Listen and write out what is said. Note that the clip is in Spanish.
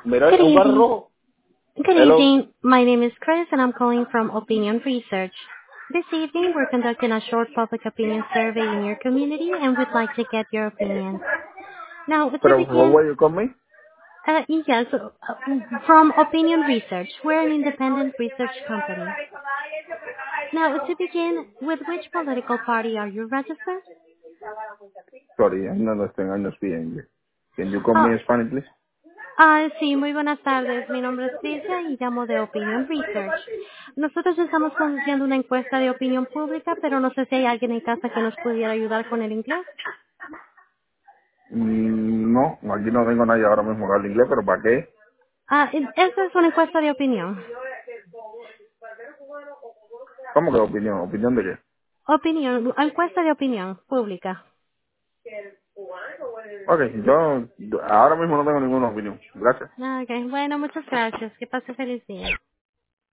Mira, Good un carro evening. rojo. Good Hello. evening. My name is Chris, and I'm calling from Opinion Research. This evening, we're conducting a short public opinion survey in your community, and we'd like to get your opinion. Now, to Pero, begin, where you call me? yes, from Opinion Research. We're an independent research company. Now, to begin, with which political party are you registered? Sorry, I'm not understand. I'm not speaking English. Can you call me Oh, in Spanish, please? sí, muy buenas tardes. Mi nombre es Tricia y llamo de Opinion Research. Nosotros estamos conduciendo una encuesta de opinión pública, pero no sé si hay alguien en casa que nos pudiera ayudar con el inglés. No, aquí no tengo nadie ahora mismo que hable inglés, pero ¿para qué? Esta es una encuesta de opinión. ¿Cómo que opinión? ¿Opinión de qué? Opinión, encuesta de opinión pública. Ok, yo ahora mismo no tengo ninguna opinión. Gracias. Ok, bueno, muchas gracias. Que pase feliz día.